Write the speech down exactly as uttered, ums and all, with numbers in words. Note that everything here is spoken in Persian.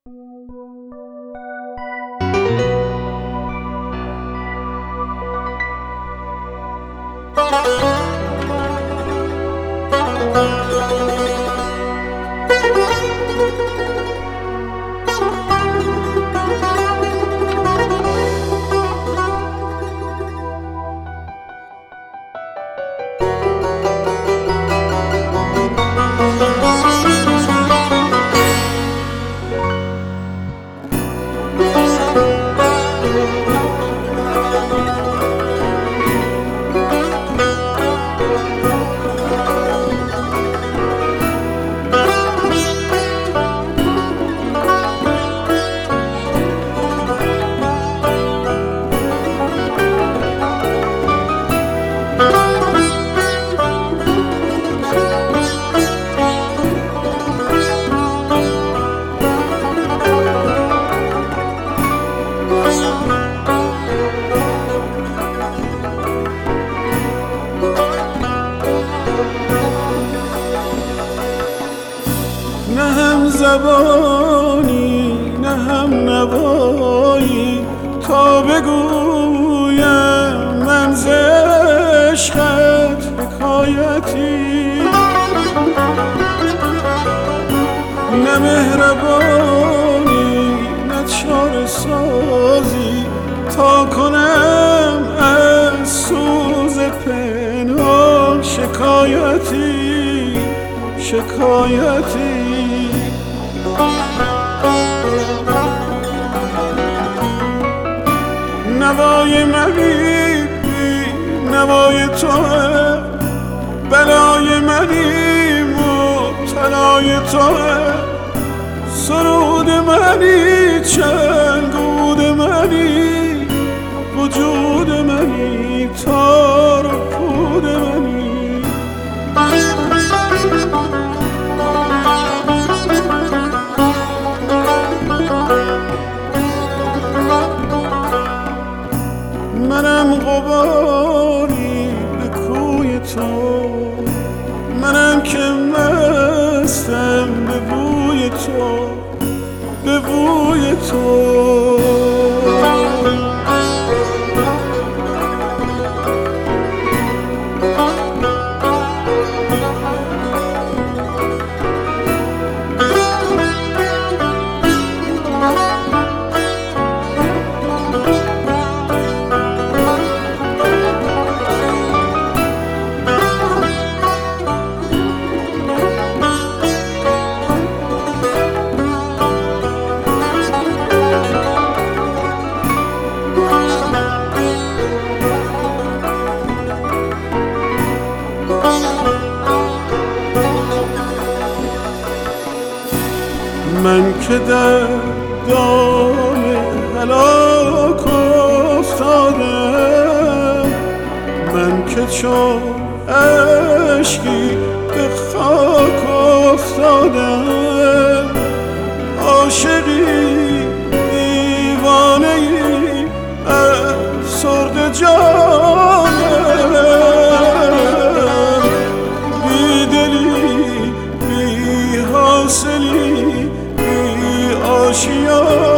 نه هم زبانی نه هم نوایی تا بگویم من ز عشقت حکایتی، نه مهربانی نه چاره سازی تا کنم از سوز پنهان شکایتی شکایتی. نوای منی نوای توه، بلای منی مبتلای توه، سرود منی چنگود منی، وجود منی تار و پود منی. منم غباری به کوی تو، منم که مستم به بوی تو به بوی تو. من که در دام هلاک افتادم، من که چون اشکی به خاک افتادم، عاشقی دیوانه‌ای افسرده جانم، بی دلی بی حاصلی آشیان.